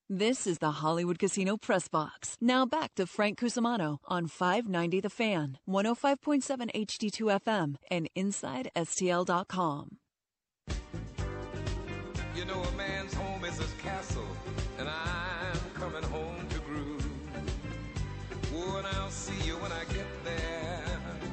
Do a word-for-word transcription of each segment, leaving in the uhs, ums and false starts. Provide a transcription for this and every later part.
This is the Hollywood Casino Press Box. Now back to Frank Cusimano on five ninety The Fan, one oh five point seven H D two F M, and inside S T L dot com. You know, a man's home is his castle, and I'm coming home to groove. Oh, and I'll see you when I get there.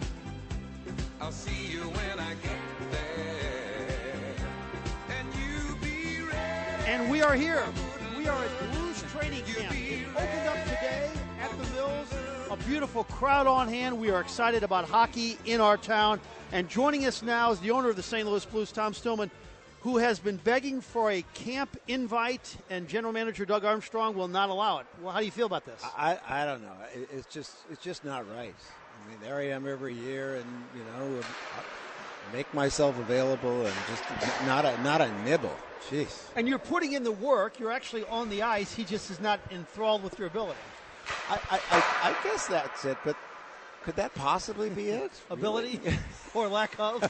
I'll see you when I get there. And you be ready. And we are here. We are at Blues training camp. It opened up today at the Mills. A beautiful crowd on hand. We are excited about hockey in our town. And joining us now is the owner of the Saint Louis Blues, Tom Stillman, who has been begging for a camp invite, and general manager Doug Armstrong will not allow it. Well, how do you feel about this? I, I don't know. It, it's just it's just not right. I mean, there I am every year, and you know, make myself available, and just not a not a nibble. Jeez. And you're putting in the work. You're actually on the ice. He just is not enthralled with your ability. I I, I, I guess that's it. But could that possibly be it? Ability really? Or lack of.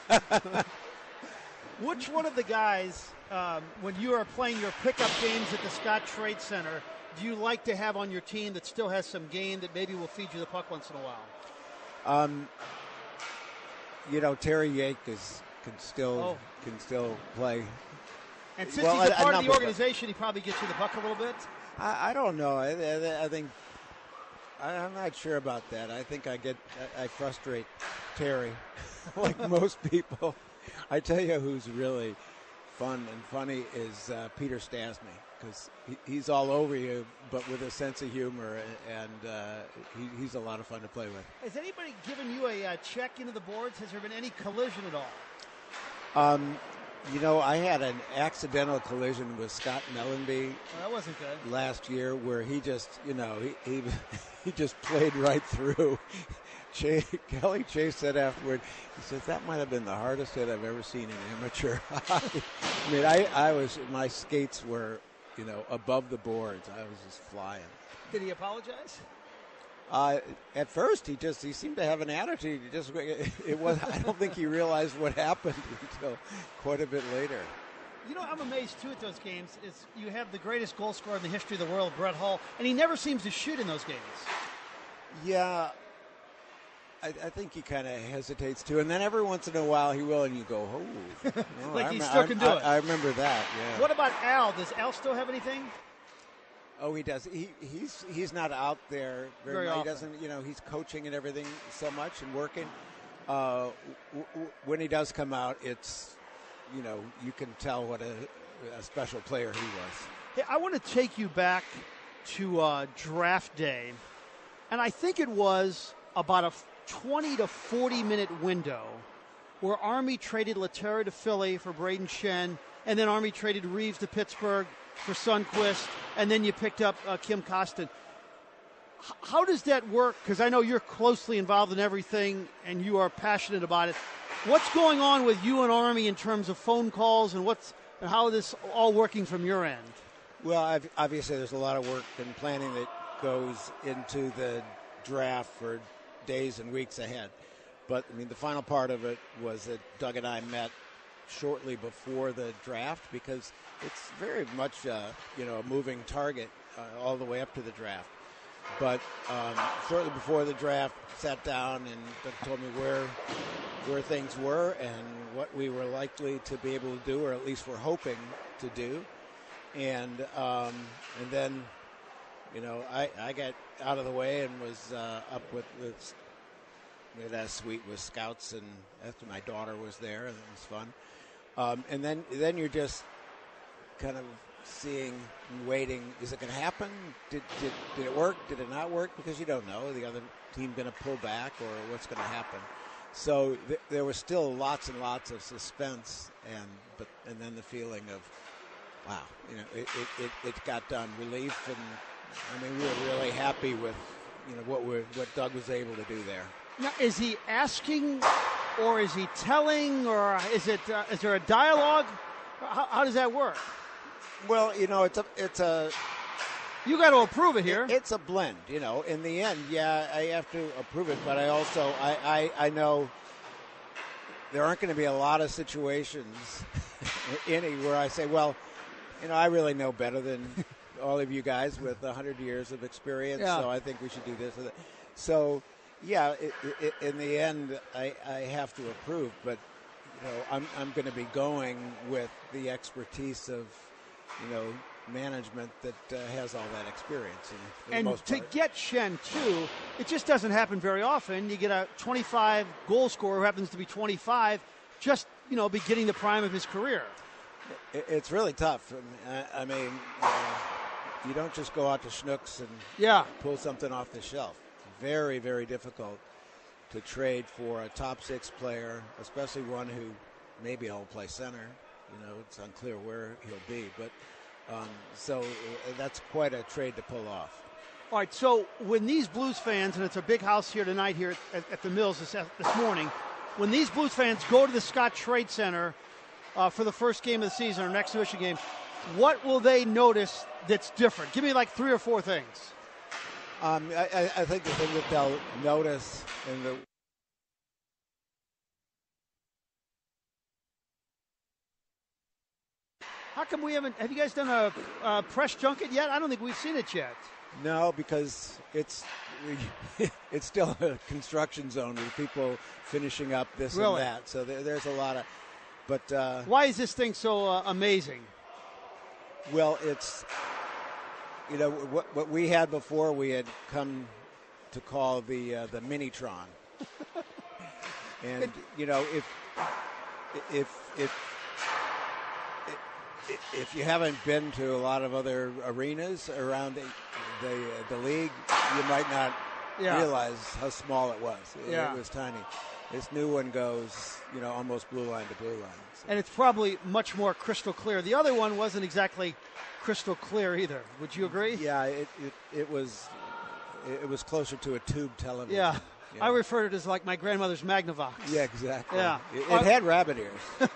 Which one of the guys, um, when you are playing your pickup games at the Scott Trade Center, do you like to have on your team that still has some game that maybe will feed you the puck once in a while? Um, you know, Terry Yake is can still oh. can still play. And since well, he's a I, part I, of the organization, he probably gets you the puck a little bit. I, I don't know. I, I, I think I, I'm not sure about that. I think I get I, I frustrate Terry, like most people. I tell you who's really fun and funny is uh, Peter Stastny, because he, he's all over you, but with a sense of humor, and uh, he, he's a lot of fun to play with. Has anybody given you a uh, check into the boards? Has there been any collision at all? Um, you know, I had an accidental collision with Scott Mellenby. Well, that wasn't good. Last year, where he just, you know, he he, he just played right through. Chase, Kelly Chase said afterward, he says, that might have been the hardest hit I've ever seen in amateur hockey. I mean, I, I was, my skates were, you know, above the boards. I was just flying. Did he apologize? Uh, at first, he just, he seemed to have an attitude. He just, it was, I don't think he realized what happened until quite a bit later. You know, I'm amazed, too, at those games, is you have the greatest goal scorer in the history of the world, Brett Hull, and he never seems to shoot in those games. Yeah. I, I think he kind of hesitates too, and then every once in a while he will, and you go, "Oh, no, like I he rem- still can do I, it." I remember that. Yeah. What about Al? Does Al still have anything? Oh, he does. He he's he's not out there very, very much. often. He doesn't. You know, he's coaching and everything so much and working. Uh, w- w- when he does come out, it's, you know, you can tell what a, a special player he was. Hey, I want to take you back to uh, draft day, and I think it was about a twenty to forty minute window where Army traded Laterra to Philly for Braden Shen, and then Army traded Reeves to Pittsburgh for Sundquist, and then you picked up uh, Kim Kostin. H- how does that work? Because I know you're closely involved in everything and you are passionate about it. What's going on with you and Army in terms of phone calls, and what's and how is this all working from your end? Well, I've, obviously there's a lot of work and planning that goes into the draft for days and weeks ahead. But, I mean, the final part of it was that Doug and I met shortly before the draft, because it's very much, uh, you know, a moving target uh, all the way up to the draft. But um, shortly before the draft, sat down and Doug told me where where things were and what we were likely to be able to do, or at least we're hoping to do. And um, and then, you know, I, I got out of the way and was uh, up with, with we had a suite with scouts, and after my daughter was there, and it was fun. Um, and then then you're just kind of seeing and waiting. Is it going to happen? Did, did did it work? Did it not work? Because you don't know. The other team going to pull back, or what's going to happen. So th- there was still lots and lots of suspense, and but and then the feeling of, wow, you know, it it, it, it got done. Relief, and I mean, we were really happy with, you know, what we what Doug was able to do there. Now, is he asking, or is he telling, or is it uh, is there a dialogue? How, how does that work? Well, you know, it's a it's a you got to approve it here. It, it's a blend, you know. In the end, yeah, I have to approve it, but I also I I, I know there aren't going to be a lot of situations any where I say, well, you know, I really know better than all of you guys with one hundred years of experience, Yeah. so I think we should do this. Or that. So, yeah, it, it, in the end, I, I have to approve, but you know, I'm I'm going to be going with the expertise of, you know, management that uh, has all that experience. For the And most to part. get Shen, too, it just doesn't happen very often. You get a twenty-five goal scorer who happens to be twenty-five, just, you know, beginning the prime of his career. It, it's really tough. I, I mean, uh, you don't just go out to Schnucks and Yeah. pull something off the shelf. Very, very difficult to trade for a top six player, especially one who maybe he'll play center. You know, it's unclear where he'll be, but um, so uh, that's quite a trade to pull off. All right, so when these Blues fans, and it's a big house here tonight here at, at the Mills this, this morning, when these Blues fans go to the Scott Trade Center uh, for the first game of the season or next Michigan game, what will they notice that's different? Give me like three or four things. Um, I, I think the thing that they'll notice in the How come we haven't? Have you guys done a, a press junket yet? I don't think we've seen it yet. no, because it's it's still a construction zone with people finishing up this Really? and that. So there, there's a lot of, but uh, Why is this thing so uh, amazing? well, it's you know what what we had before. We had come to call the uh, the Minitron, and you know if if if if you haven't been to a lot of other arenas around the the, the league, you might not Yeah. realize how small it was. It, Yeah. it was tiny. This new one goes, you know, almost blue line to blue line. So. And it's probably much more crystal clear. The other one wasn't exactly crystal clear either. Would you agree? Yeah, it, it it was it was closer to a tube television. Yeah. Yeah. I refer to it as like my grandmother's Magnavox. Yeah, exactly. Yeah. It, it Uh, had rabbit ears.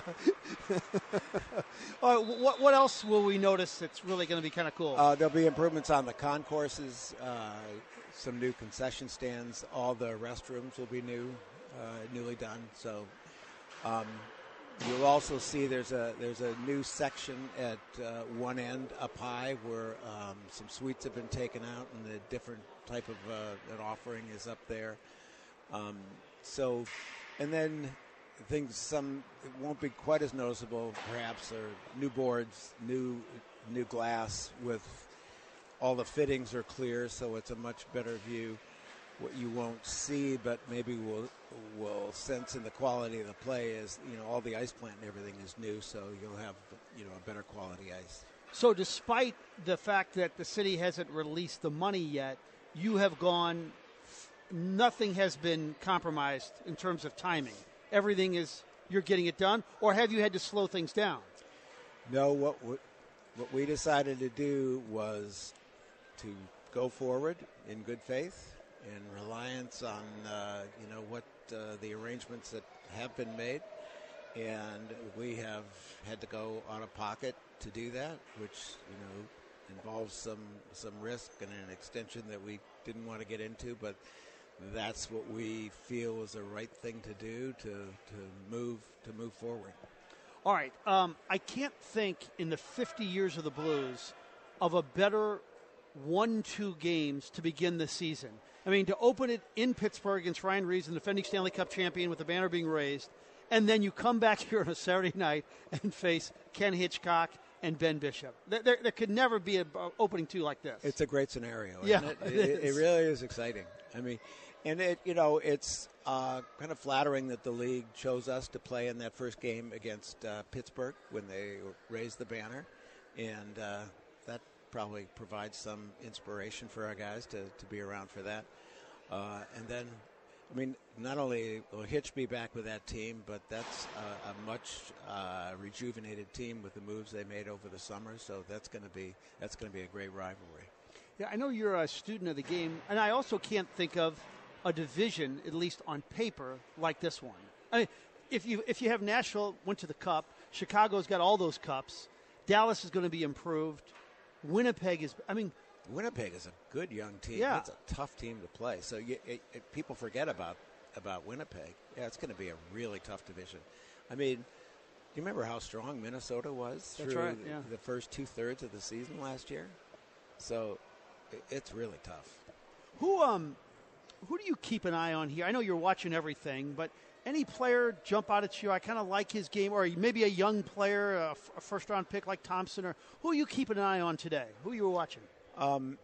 Uh, what, what else will we notice that's really going to be kind of cool? Uh, there'll be improvements on the concourses, uh, some new concession stands. All the restrooms will be new, uh, newly done. So um, you'll also see there's a there's a new section at uh, one end up high where um, some suites have been taken out and a different type of uh, an offering is up there. Um, so, and then things some it won't be quite as noticeable perhaps are new boards, new new glass with all the fittings are clear, so it's a much better view. What you won't see, but maybe will will sense in the quality of the play is, you know, all the ice plant and everything is new, so you'll have, you know, a better quality ice. So despite the fact that the city hasn't released the money yet, you have gone, nothing has been compromised in terms of timing. Everything is, you're getting it done, or have you had to slow things down? No, what what, what we decided to do was to go forward in good faith in reliance on, uh, you know, what uh, the arrangements that have been made. And we have had to go out of pocket to do that, which, you know, involves some some risk and an extension that we didn't want to get into, but that's what we feel was the right thing to do to, to move to move forward. All right. Um, I can't think in the fifty years of the Blues of a better one two games to begin the season. I mean, to open it in Pittsburgh against Ryan Reeves, the defending Stanley Cup champion with the banner being raised, and then you come back here on a Saturday night and face Ken Hitchcock and Ben Bishop. There, there, there could never be an opening two like this. It's a great scenario, isn't Yeah, it? it It, is. it really is exciting. I mean, and it, you know, it's uh, kind of flattering that the league chose us to play in that first game against uh, Pittsburgh when they raised the banner, and uh, that probably provides some inspiration for our guys to, to be around for that. Uh, and then, I mean, not only will Hitch be back with that team, but that's a, a much uh, rejuvenated team with the moves they made over the summer. So that's going to be that's going to be a great rivalry. Yeah, I know you're a student of the game, and I also can't think of a division, at least on paper, like this one. I mean, if you if you have Nashville went to the Cup, Chicago's got all those cups, Dallas is going to be improved, Winnipeg is. I mean, Winnipeg is a good young team. Yeah. It's a tough team to play. So you, it, it, people forget about about Winnipeg. Yeah, it's going to be a really tough division. I mean, Do you remember how strong Minnesota was That's through right, the, yeah. the first two-thirds of the season last year? So i- it's really tough. Who um, who do you keep an eye on here? I know you're watching everything, but any player jump out at you? I kind of like his game, or maybe a young player, a, f- a first-round pick like Thompson, or who are you keeping an eye on today? Who you were watching? Um,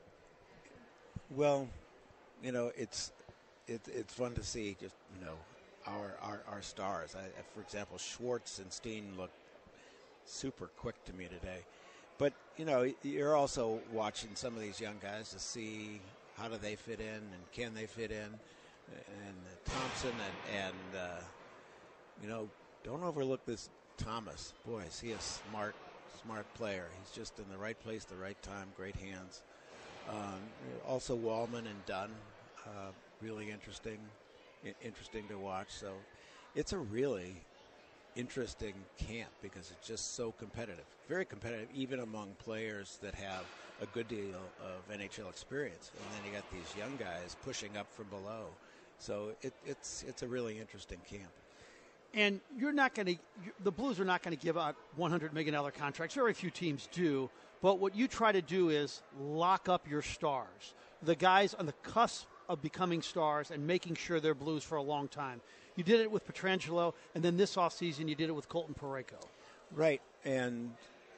well, you know, it's it, it's fun to see just, you know, our our, our stars. I, I- for example, Schwartz and Steen look super quick to me today. But, you know, you're also watching some of these young guys to see how do they fit in and can they fit in. And uh, Thompson and, and uh, you know, don't overlook this Thomas. Boy, is he a smart, smart player. He's just in the right place, the right time, great hands. Um, also Wallman and Dunn, uh, really interesting, I- interesting to watch. So it's a really interesting camp because it's just so competitive, very competitive, even among players that have a good deal of N H L experience. And then you got these young guys pushing up from below. So it, it's it's a really interesting camp. And you're not going to, the Blues are not going to give out one hundred million dollars contracts. Very few teams do. But what you try to do is lock up your stars, the guys on the cusp of becoming stars and making sure they're Blues for a long time. You did it with Pietrangelo, and then this offseason you did it with Colton Parayko. Right. And,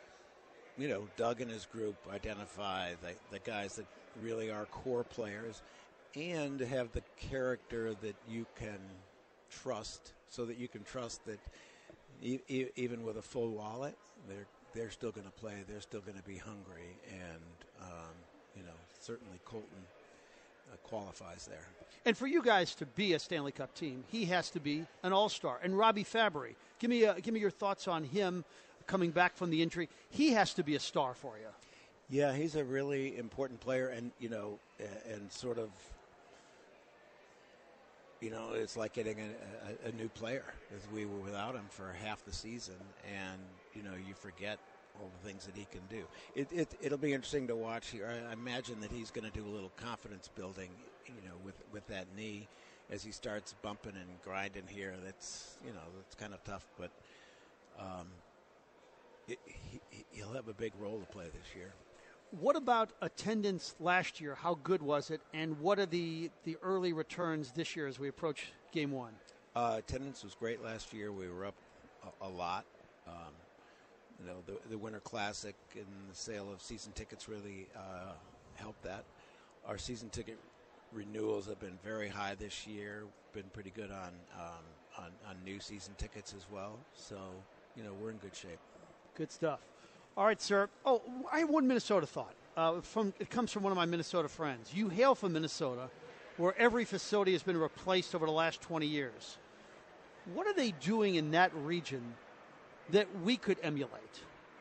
you know, Doug and his group identify the, the guys that really are core players and have the character that you can trust, so that you can trust that e- e- even with a full wallet, they're they're still going to play. They're still going to be hungry, and um, you know, certainly Colton uh, qualifies there. And for you guys to be a Stanley Cup team, he has to be an all-star. And Robbie Fabry, give me a, give me your thoughts on him coming back from the injury. He has to be a star for you. Yeah, he's a really important player, and you know, and, and sort of. You know, it's like getting a, a, a new player, because we were without him for half the season, and, you know, you forget all the things that he can do. It, it, it'll be interesting to watch here. I imagine that he's going to do a little confidence building, you know, with, with that knee as he starts bumping and grinding here. That's, you know, that's kind of tough, but um, it, he, he'll have a big role to play this year. What about attendance last year? How good was it? And what are the, the early returns this year as we approach game one? Uh, attendance was great last year. We were up a, a lot. Um, you know, the, the Winter Classic and the sale of season tickets really uh, helped that. Our season ticket renewals have been very high this year. Been pretty good on, um, on on new season tickets as well. So, you know, we're in good shape. Good stuff. All right, sir. Oh, I have one Minnesota thought. Uh, from it comes from one of my Minnesota friends. You hail from Minnesota, where every facility has been replaced over the last twenty years. What are they doing in that region that we could emulate?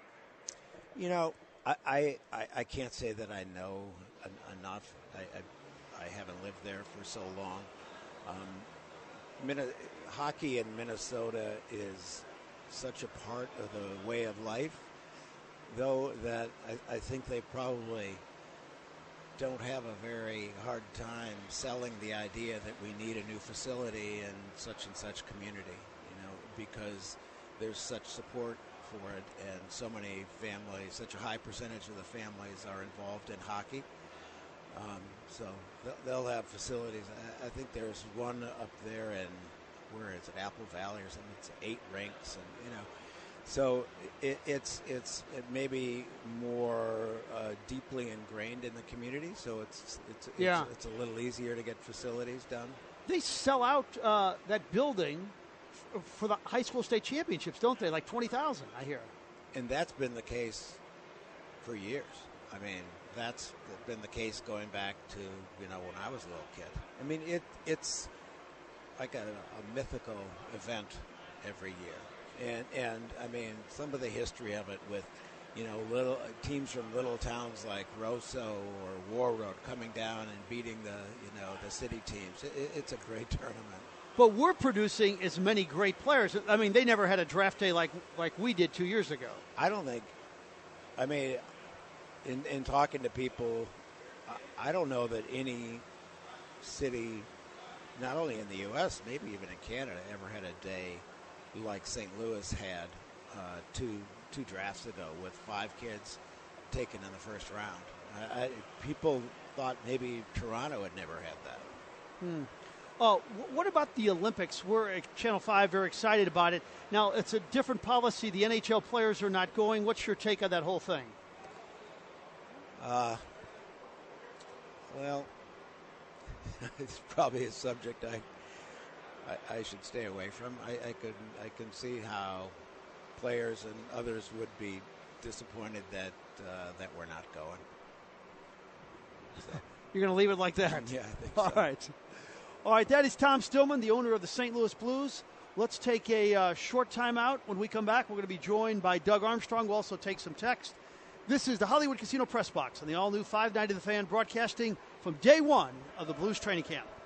You know, I I, I, I can't say that I know en- enough. I, I I haven't lived there for so long. Um, Min- hockey in Minnesota is such a part of the way of life, though, that I, I think they probably don't have a very hard time selling the idea that we need a new facility in such and such community, you know, because there's such support for it, and so many families, such a high percentage of the families are involved in hockey. Um, so they'll, they'll have facilities. I, I think there's one up there in, where is it, Apple Valley or something. It's eight rinks, and you know, so it, it's it's it may be more uh, deeply ingrained in the community. So it's it's it's, Yeah. it's a little easier to get facilities done. They sell out uh, that building f- for the high school state championships, don't they? Like twenty thousand, I hear. And that's been the case for years. I mean, that's been the case going back to, you know, when I was a little kid. I mean, it it's like a, a mythical event every year. And, and, I mean, some of the history of it with, you know, little teams from little towns like Roseau or Warroad coming down and beating the, you know, the city teams. It, it's a great tournament. But we're producing as many great players. I mean, they never had a draft day like like we did two years ago. I don't think, I mean, in, in talking to people, I, I don't know that any city, not only in the U S, maybe even in Canada, ever had a day like Saint Louis had uh, two two drafts ago with five kids taken in the first round. I, I, people thought maybe Toronto had never had that. Hmm. Oh, what about the Olympics? We're at Channel five very excited about it. Now, it's a different policy. The N H L players are not going. What's your take on that whole thing? Uh, well, it's probably a subject I, I I should stay away from. I, I can I can see how players and others would be disappointed that uh, that we're not going. So. You're going to leave it like that? Yeah, I think All so. right. All right, that is Tom Stillman, the owner of the Saint Louis Blues. Let's take a uh, short timeout. When we come back, we're going to be joined by Doug Armstrong. We'll also take some text. This is the Hollywood Casino Press Box on the all-new five ninety The Fan, broadcasting from day one of the Blues training camp.